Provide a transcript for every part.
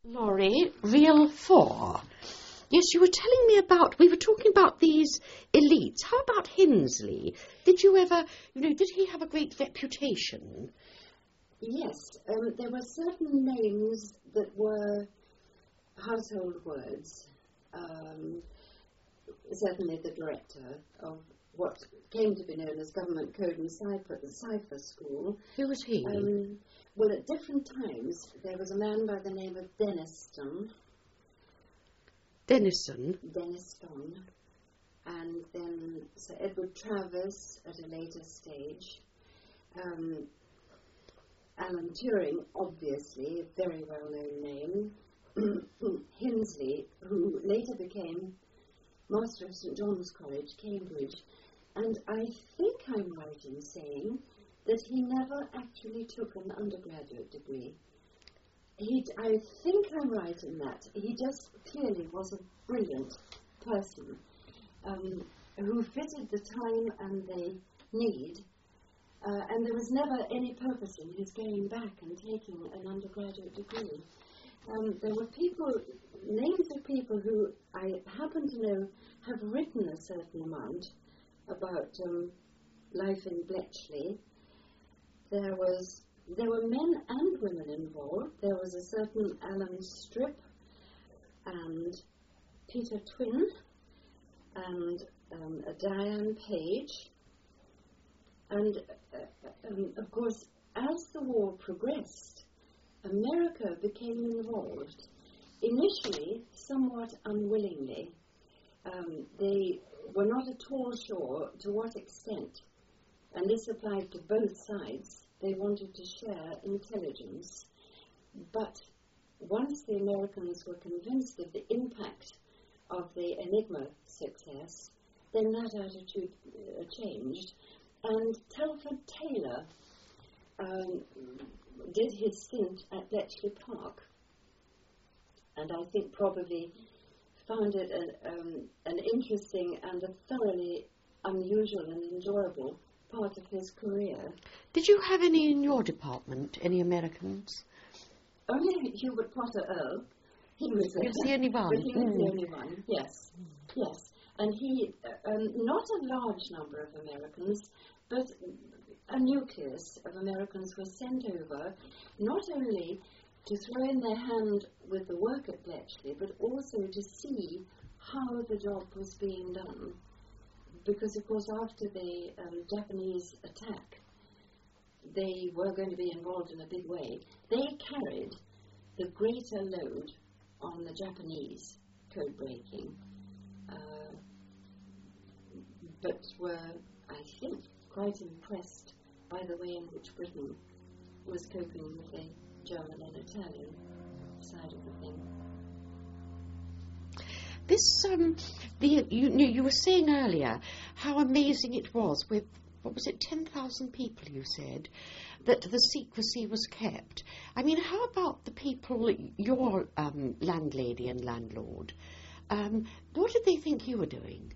Laurie, Reel 4. Yes, you were telling me about, we were talking about these elites. How about Hinsley? Did you ever, did he have a great reputation? Yes, there were certain names that were household words. Certainly the director of what came to be known as Government Code and Cipher School. Who was he? Well, at different times, there was a man by the name of Denniston. Denniston? Denniston. And then Sir Edward Travers at a later stage. Alan Turing, obviously, a very well-known name. Hinsley, who later became Master of St John's College, Cambridge. And I think I'm right in saying that he never actually took an undergraduate degree. I think I'm right in that. He just clearly was a brilliant person who fitted the time and the need. And there was never any purpose in his going back and taking an undergraduate degree. There were names of people who I happen to know have written a certain amount about life in Bletchley. There were men and women involved. There was a certain Alan Strip and Peter Twin and a Diane Page. And, of course, as the war progressed, America became involved, initially somewhat unwillingly. They were not at all sure to what extent, and this applied to both sides. They wanted to share intelligence. But once the Americans were convinced of the impact of the Enigma success, then that attitude changed. And Telford Taylor did his stint at Bletchley Park, and I think probably found it an interesting and a thoroughly unusual and enjoyable part of his career. Did you have any in your department, any Americans? Only Hubert Potter Earl. He was the only one. But he was the only one, yes. Yes. And he, not a large number of Americans, but a nucleus of Americans were sent over, not only to throw in their hand with the work at Bletchley, but also to see how the job was being done. Because, of course, after the Japanese attack, they were going to be involved in a big way. They carried the greater load on the Japanese code breaking, but were, I think, quite impressed by the way in which Britain was coping with the German and Italian side of the thing. This, you were saying earlier how amazing it was with, 10,000 people you said, that the secrecy was kept. I mean, how about the people, your landlady and landlord? What did they think you were doing?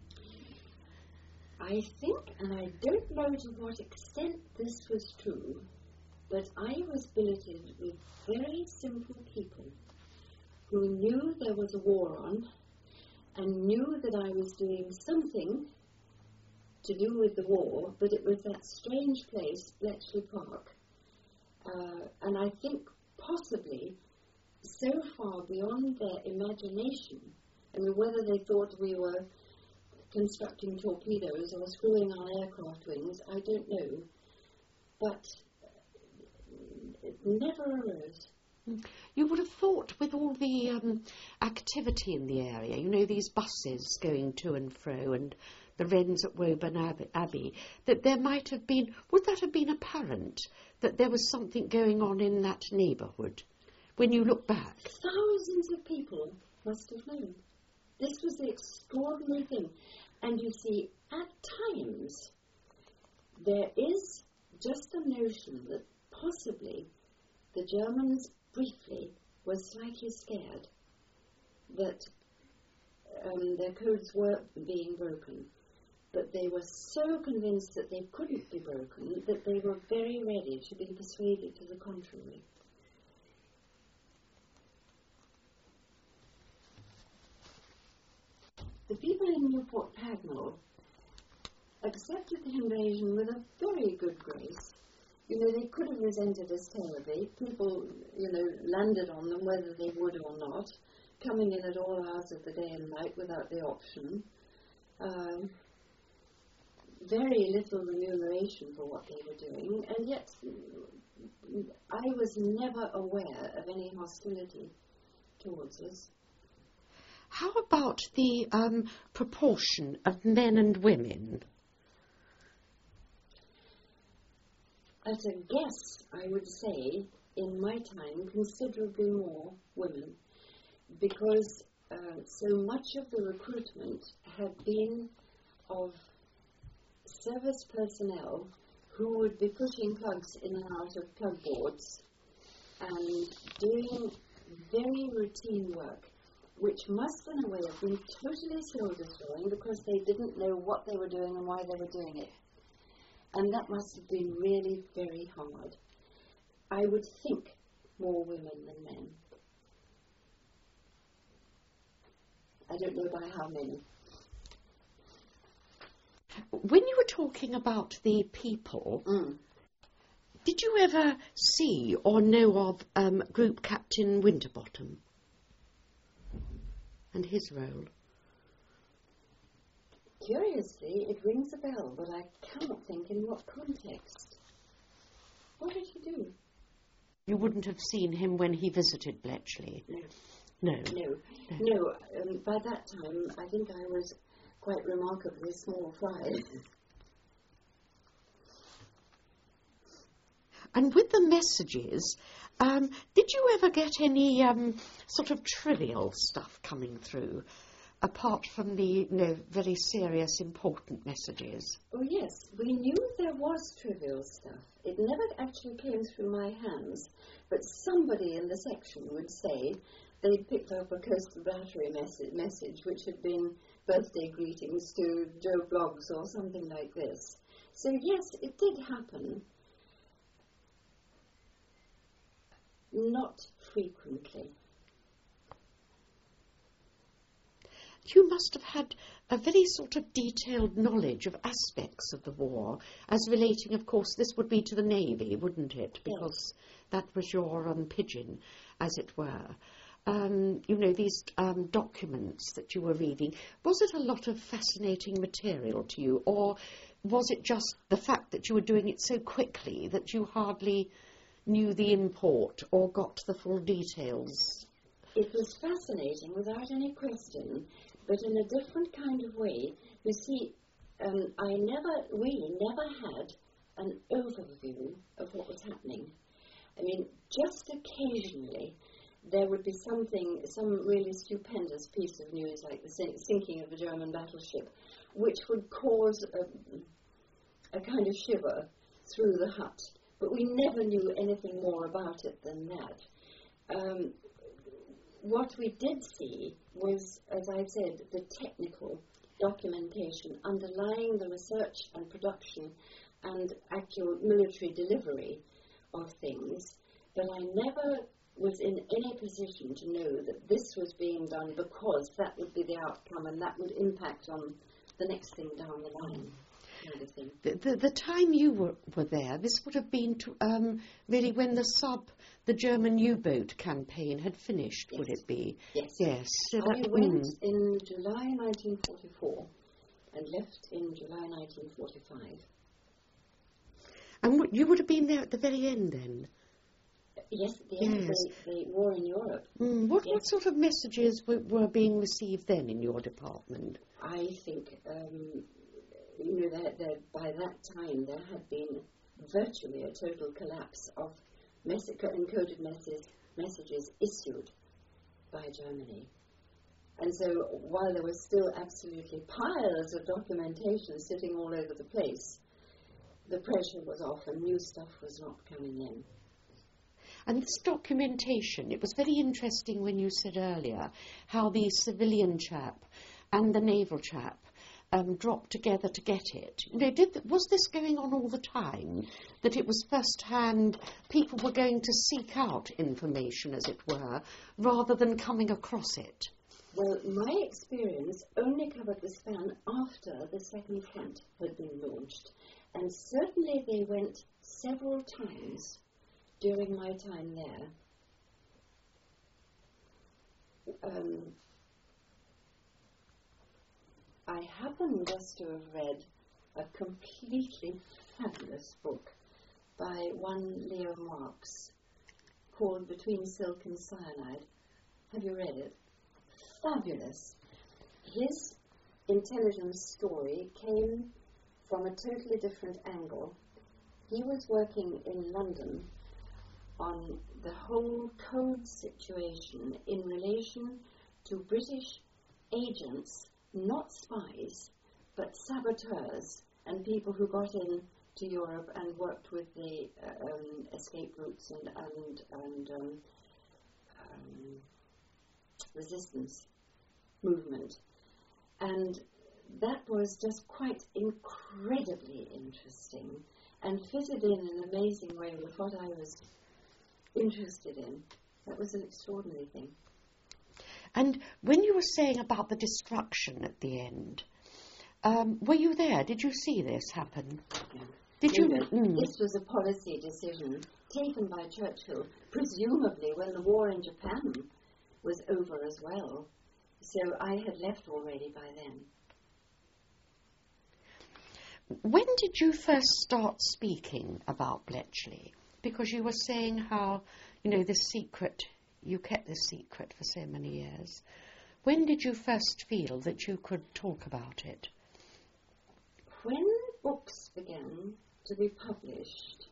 I think, and I don't know to what extent this was true, but I was billeted with very simple people who knew there was a war on and knew that I was doing something to do with the war, but it was that strange place, Bletchley Park. And I think possibly so far beyond their imagination, I mean, whether they thought we were constructing torpedoes or screwing on aircraft wings, I don't know. But it never arose. You would have thought with all the activity in the area, these buses going to and fro and the Wrens at Woburn Abbey, that there might have been, would that have been apparent that there was something going on in that neighbourhood when you look back? Thousands of people must have known. This was the extraordinary thing. And you see, at times, there is just a notion that possibly the Germans briefly were slightly scared that their codes were being broken. But they were so convinced that they couldn't be broken that they were very ready to be persuaded to the contrary. the people in Newport Pagnell accepted the invasion with a very good grace. You know, they could have resented us terribly. People, you know, landed on them whether they would or not, coming in at all hours of the day and night without the option. Very little remuneration for what they were doing, and yet I was never aware of any hostility towards us. How about the proportion of men and women? At a guess, I would say, in my time, considerably more women, because so much of the recruitment had been of service personnel who would be pushing plugs in and out of plug boards and doing very routine work, which must in a way have been totally soul-destroying because they didn't know what they were doing and why they were doing it. And that must have been really very hard. I would think more women than men. I don't know by how many. When you were talking about the people, did you ever see or know of Group Captain Winterbottom and his role? Curiously, it rings a bell, but I cannot think in what context. What did he do? You wouldn't have seen him when he visited Bletchley? No. By that time, I think I was quite remarkably small fry. And with the messages, did you ever get any sort of trivial stuff coming through, apart from the very serious, important messages? Oh, yes. We knew there was trivial stuff. It never actually came through my hands, but somebody in the section would say they'd picked up a Coastal Battery message which had been birthday greetings to Joe Bloggs or something like this. So, yes, it did happen. Not frequently. You must have had a very sort of detailed knowledge of aspects of the war, as relating, of course, this would be to the Navy, wouldn't it? Because that was your pigeon, as it were. These documents that you were reading, was it a lot of fascinating material to you, or was it just the fact that you were doing it so quickly that you hardly knew the import or got the full details? It was fascinating, without any question, but in a different kind of way. You see, we never had an overview of what was happening. I mean, just occasionally there would be some really stupendous piece of news, like the sinking of a German battleship, which would cause a kind of shiver through the hut. But we never knew anything more about it than that. What we did see was, as I said, the technical documentation underlying the research and production and actual military delivery of things, but I never was in any position to know that this was being done because that would be the outcome and that would impact on the next thing down the line. Kind of thing. The time you were there, this would have been really when the German U-boat campaign had finished, yes. Would it be? Yes. So I went in July 1944 and left in July 1945. And you would have been there at the very end then? Yes, at the end of the war in Europe. What sort of messages were being received then in your department? I think, that by that time there had been virtually a total collapse of encoded messages issued by Germany. And so while there was still absolutely piles of documentation sitting all over the place, the pressure was off and new stuff was not coming in. And this documentation, it was very interesting when you said earlier how the civilian chap and the naval chap dropped together to get it. Was this going on all the time? That it was first-hand, people were going to seek out information, as it were, rather than coming across it? Well, my experience only covered the span after the second front had been launched, and certainly they went several times during my time there. I happen just to have read a completely fabulous book by one Leo Marx called Between Silk and Cyanide. Have you read it? Fabulous. His intelligence story came from a totally different angle. He was working in London on the whole code situation in relation to British agents, not spies, but saboteurs and people who got in to Europe and worked with the escape routes and resistance movement. And that was just quite incredibly interesting and fitted in an amazing way with what I was interested in. That was an extraordinary thing. And when you were saying about the destruction at the end, were you there? Did you see this happen? Yeah. Did you? This was a policy decision taken by Churchill, presumably when the war in Japan was over as well. So I had left already by then. When did you first start speaking about Bletchley? Because you were saying how, this secret, you kept this secret for so many years. When did you first feel that you could talk about it? When books began to be published,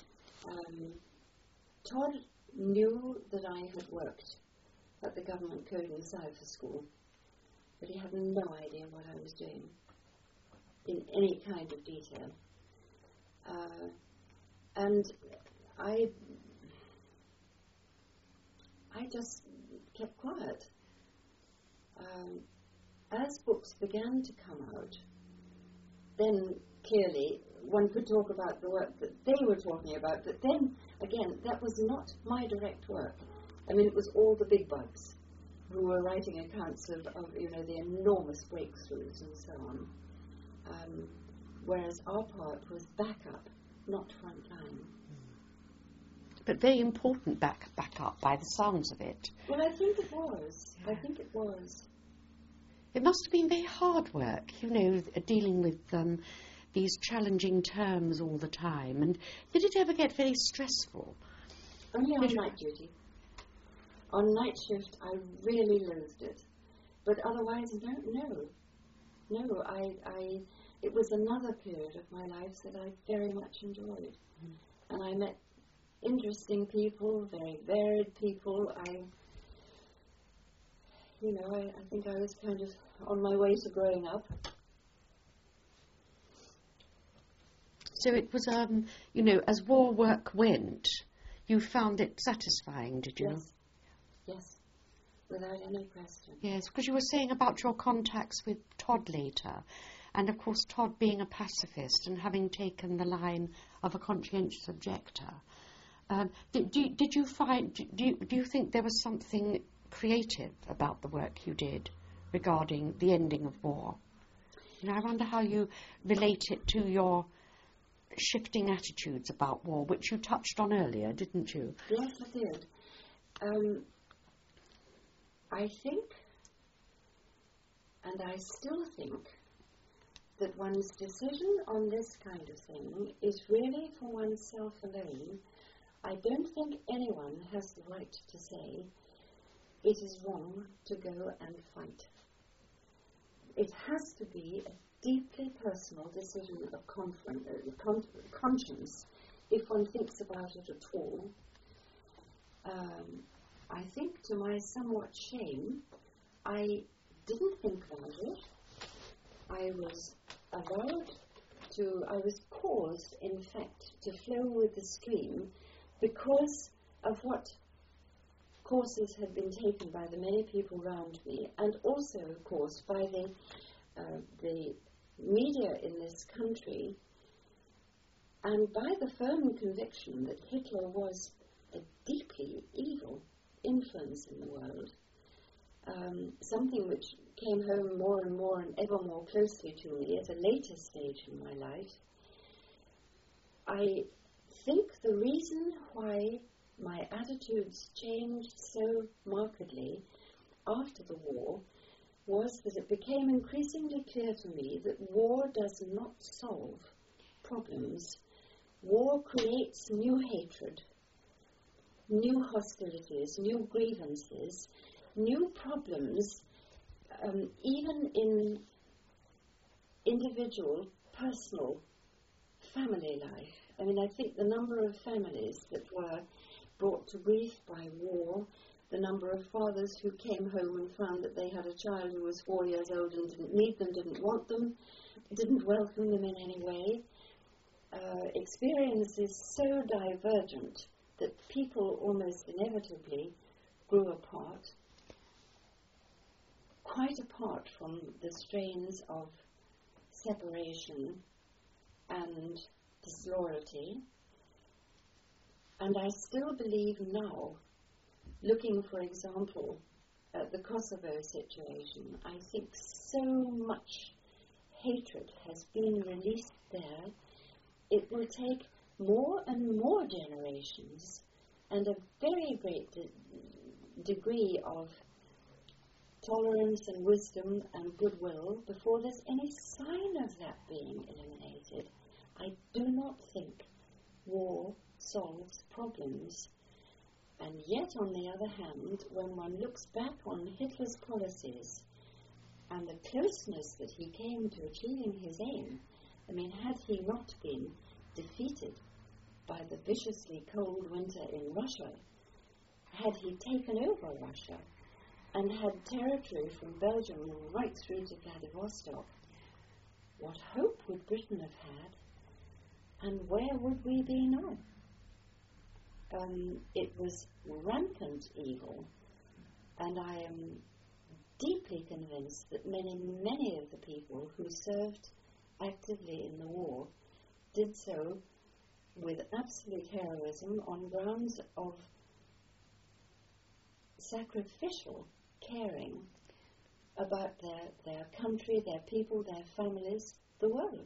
Todd knew that I had worked at the Government Code and Cipher School, but he had no idea what I was doing in any kind of detail. And I just kept quiet. As books began to come out, then clearly one could talk about the work that they were talking about, but then, again, that was not my direct work. I mean, it was all the big bugs who were writing accounts of the enormous breakthroughs and so on. Whereas our part was backup, not front line. But very important backup by the sounds of it. Well, I think it was. Yeah. I think it was. It must have been very hard work, dealing with these challenging terms all the time. And did it ever get very stressful? Only on night duty. On night shift, I really loathed it. But otherwise, no. It was another period of my life that I very much enjoyed. Mm. And I met interesting people, very varied people. I think I was kind of on my way to growing up. So it was, as war work went, you found it satisfying, did you? Yes, without any question. Yes, because you were saying about your contacts with Todd later, and of course Todd being a pacifist and having taken the line of a conscientious objector. Did you find? Do you think there was something creative about the work you did regarding the ending of war? I wonder how you relate it to your shifting attitudes about war, which you touched on earlier, didn't you? Yes, I did. I think, and I still think, that one's decision on this kind of thing is really for oneself alone. I don't think anyone has the right to say it is wrong to go and fight. It has to be a deeply personal decision of conscience if one thinks about it at all. I think, to my somewhat shame, I didn't think about it. I was caused, in fact, to flow with the stream because of what courses had been taken by the many people around me, and also, of course, by the media in this country, and by the firm conviction that Hitler was a deeply evil influence in the world. something which came home more and more and ever more closely to me at a later stage in my life. I think the reason why my attitudes changed so markedly after the war was that it became increasingly clear to me that war does not solve problems. War creates new hatred, new hostilities, new grievances, new problems, even in individual, personal, family life. I mean, I think the number of families that were brought to grief by war, the number of fathers who came home and found that they had a child who was 4 years old and didn't need them, didn't want them, didn't welcome them in any way. Experience is so divergent that people almost inevitably grew apart, quite apart from the strains of separation and disloyalty. And I still believe now, looking, for example, at the Kosovo situation, I think so much hatred has been released there. It will take more and more generations and a very great degree of tolerance and wisdom and goodwill before there's any sign of that being eliminated. I do not think war solves problems. And yet, on the other hand, when one looks back on Hitler's policies and the closeness that he came to achieving his aim, I mean, had he not been defeated by the viciously cold winter in Russia, had he taken over Russia and had territory from Belgium right through to Vladivostok, what hope would Britain have had, and where would we be now? It was rampant evil, and I am deeply convinced that many of the people who served actively in the war did so with absolute heroism on grounds of sacrificial caring about their country, their people, their families, the world.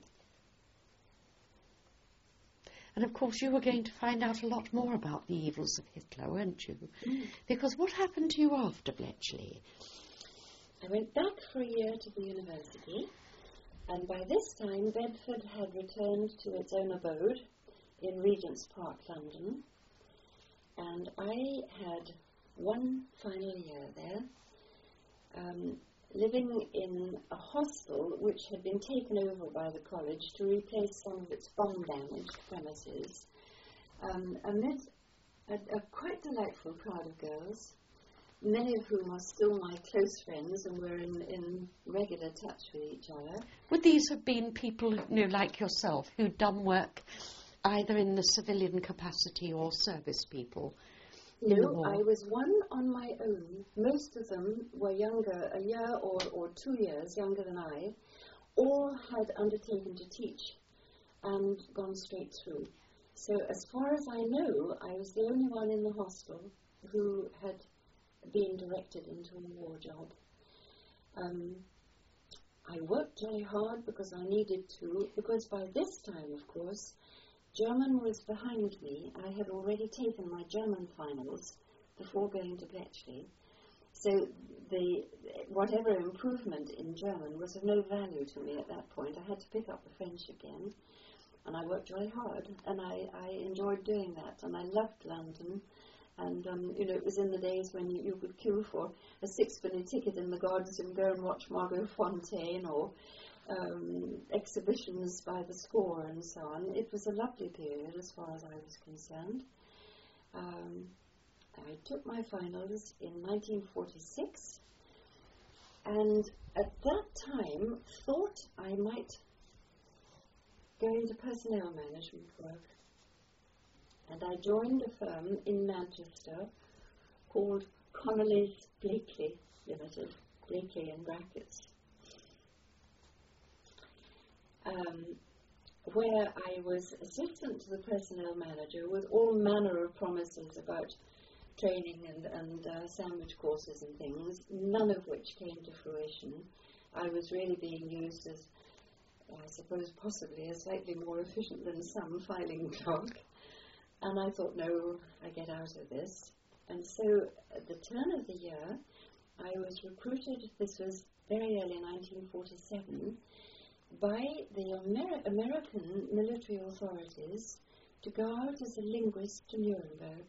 And of course you were going to find out a lot more about the evils of Hitler, weren't you? Because what happened to you after Bletchley? I went back for a year to the university, and by this time Bedford had returned to its own abode in Regent's Park, London, and I had one final year there, living in a hostel which had been taken over by the college to replace some of its bomb-damaged premises, amid a quite delightful crowd of girls, many of whom are still my close friends, and we're in regular touch with each other. Would these have been people, like yourself, who'd done work either in the civilian capacity or service people? No, I was one on my own. Most of them were younger, a year or 2 years younger than I. All had undertaken to teach and gone straight through. So as far as I know, I was the only one in the hostel who had been directed into a war job. I worked very hard because I needed to, because by this time, of course, German was behind me. I had already taken my German finals before going to Bletchley. So whatever improvement in German was of no value to me at that point. I had to pick up the French again. And I worked very hard, and I enjoyed doing that. And I loved London. And, it was in the days when you could queue for a sixpenny ticket in the gardens and go and watch Margot Fonteyn or exhibitions by the score and so on. It was a lovely period as far as I was concerned. I took my finals in 1946 and at that time thought I might go into personnel management work. And I joined a firm in Manchester called Connolly's Blakely Limited, Blakely in brackets, where I was assistant to the personnel manager with all manner of promises about training and sandwich courses and things, none of which came to fruition. I was really being used as, I suppose, possibly a slightly more efficient than some filing clerk. And I thought, no, I get out of this. And so at the turn of the year, I was recruited, this was very early 1947, by the American military authorities to go out as a linguist to Nuremberg.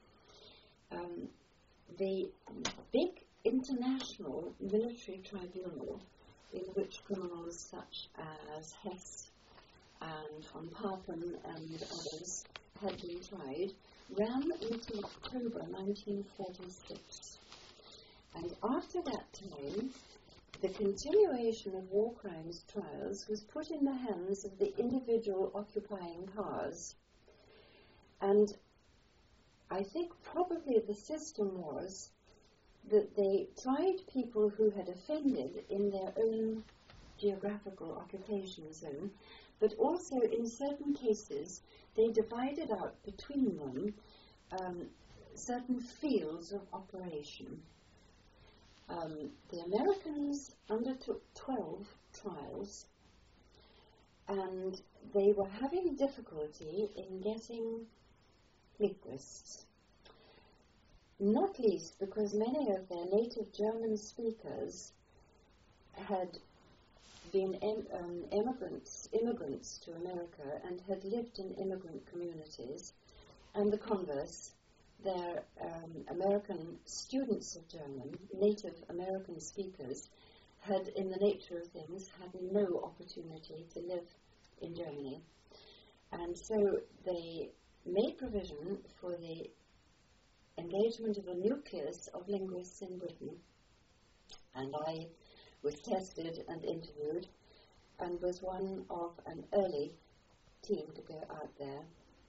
The big international military tribunal in which criminals such as Hess and von Papen and others had been tried ran until October 1946. And after that time, the continuation of war crimes trials was put in the hands of the individual occupying powers. And I think probably the system was that they tried people who had offended in their own geographical occupation zone, but also in certain cases they divided out between them certain fields of operation. The Americans undertook 12 trials, and they were having difficulty in getting linguists, not least because many of their native German speakers had been immigrants to America and had lived in immigrant communities, and the converse, their American students of German, native American speakers, had, in the nature of things, had no opportunity to live in Germany. And so they made provision for the engagement of a nucleus of linguists in Britain. And I was tested and interviewed and was one of an early team to go out there.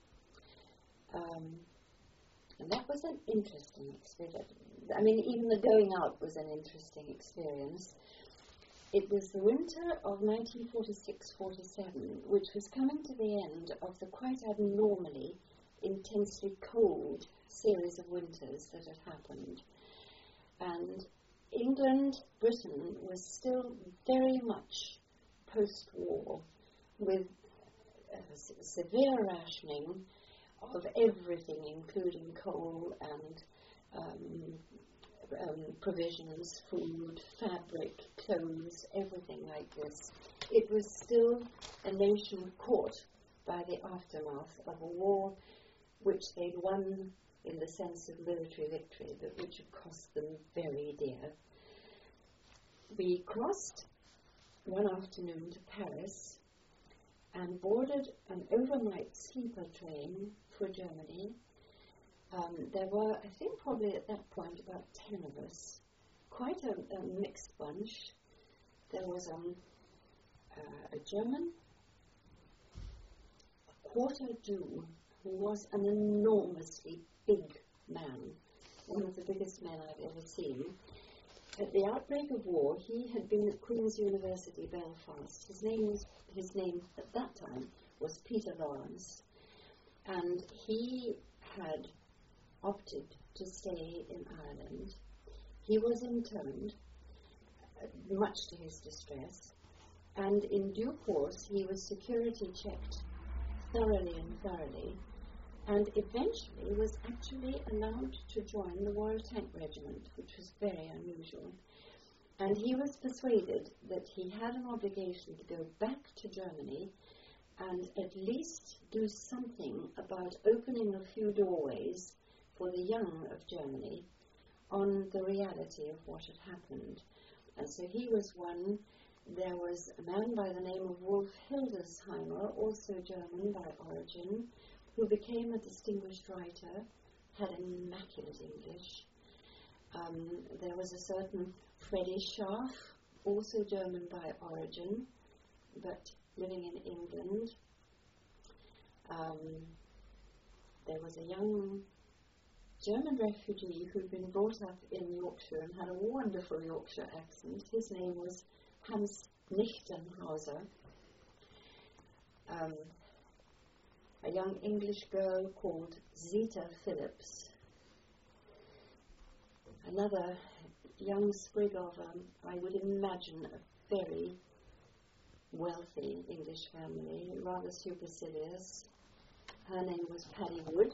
And that was an interesting experience. I mean, even the going out was an interesting experience. It was the winter of 1946-47, which was coming to the end of the quite abnormally intensely cold series of winters that had happened. And England, Britain, was still very much post-war, with severe rationing of everything, including coal and provisions, food, fabric, clothes, everything like this. It was still a nation caught by the aftermath of a war which they'd won in the sense of military victory, but which had cost them very dear. We crossed one afternoon to Paris and boarded an overnight sleeper train for Germany. There were, I think, probably at that point about 10 of us, quite a mixed bunch. There was a German, a quarter Jew, who was an enormously big man, one of the biggest men I've ever seen. At the outbreak of war, he had been at Queen's University, Belfast. His name at that time was Peter Lawrence, and he had opted to stay in Ireland. He was interned, much to his distress, and in due course he was security checked thoroughly, and eventually was actually allowed to join the Royal Tank Regiment, which was very unusual. And he was persuaded that he had an obligation to go back to Germany and at least do something about opening a few doorways for the young of Germany on the reality of what had happened. And so he was one. There was a man by the name of Wolf Hildesheimer, also German by origin, who became a distinguished writer, had immaculate English. There was a certain Freddie Scharf, also German by origin, but living in England. There was a young German refugee who'd been brought up in Yorkshire and had a wonderful Yorkshire accent. His name was Hans Nichtenhauser. A young English girl called Zita Phillips, another young sprig of, I would imagine, a very wealthy English family, rather supercilious. Her name was Paddy Wood.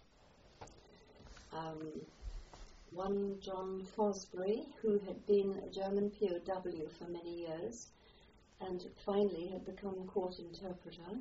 One John Fosbury, who had been a German POW for many years and finally had become a court interpreter.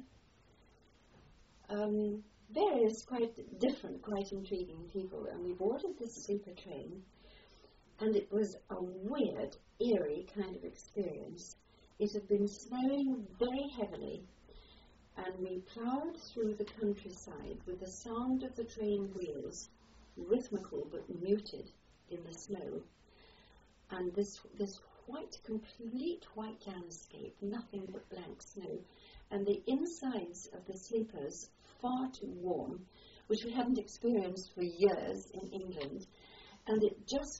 Various quite different, quite intriguing people, and we boarded this sleeper train, and it was a weird, eerie kind of experience. It had been snowing very heavily, and we ploughed through the countryside with the sound of the train wheels, rhythmical but muted in the snow, and this complete white landscape, nothing but blank snow, and the insides of the sleepers far too warm, which we hadn't experienced for years in England, and it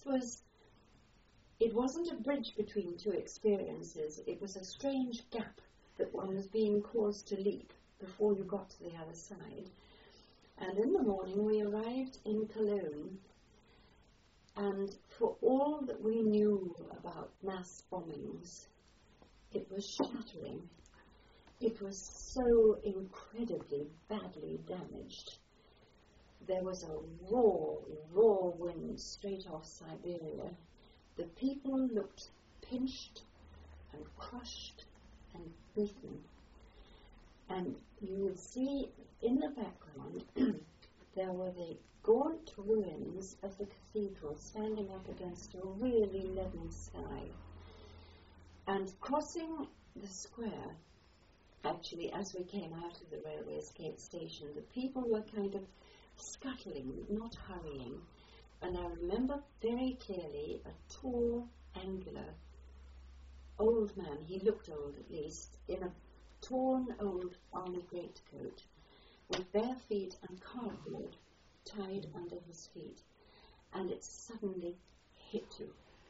wasn't a bridge between two experiences, it was a strange gap that one was being caused to leap before you got to the other side. And in the morning we arrived in Cologne, and for all that we knew about mass bombings, it was shattering. It was so incredibly badly damaged. There was a raw wind straight off Siberia. The people looked pinched and crushed and beaten. And you would see in the background there were the gaunt ruins of the cathedral standing up against a really leaden sky. And crossing the square, actually, as we came out of the railway escape station, the people were kind of scuttling, not hurrying. And I remember very clearly a tall, angular, old man, he looked old at least, in a torn old army greatcoat, with bare feet and cardboard tied under his feet. And it suddenly hit you.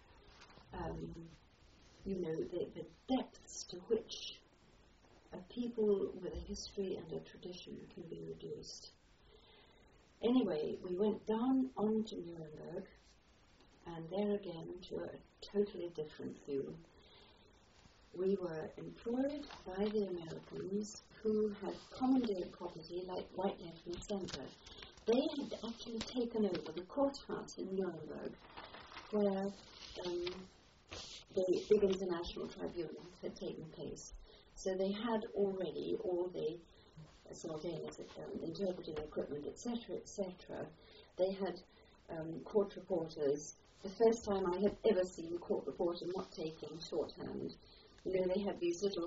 The depths to which a people with a history and a tradition can be reduced. Anyway, we went down onto Nuremberg, and there again to a totally different view. We were employed by the Americans who had commandeered property like right, left and centre. They had actually taken over the court house in Nuremberg, where the big international tribunal had taken place. So they had already all the soldates, interpreting equipment, etc., etc. They had court reporters. The first time I had ever seen a court reporter not taking shorthand. They had these little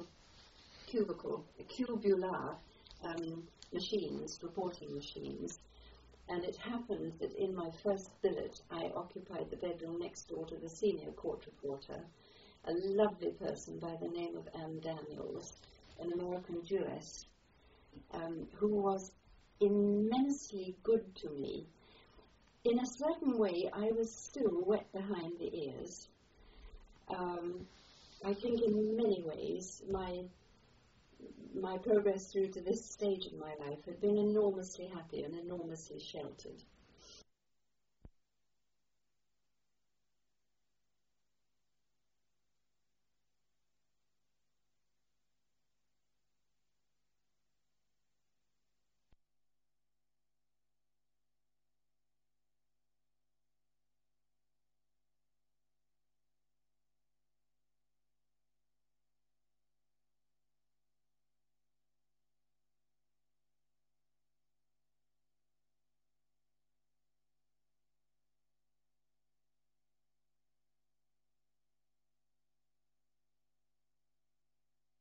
cubular machines, reporting machines. And it happened that in my first billet, I occupied the bedroom next door to the senior court reporter, a lovely person by the name of Anne Daniels, an American Jewess, who was immensely good to me. In a certain way, I was still wet behind the ears. I think in many ways, my progress through to this stage of my life had been enormously happy and enormously sheltered.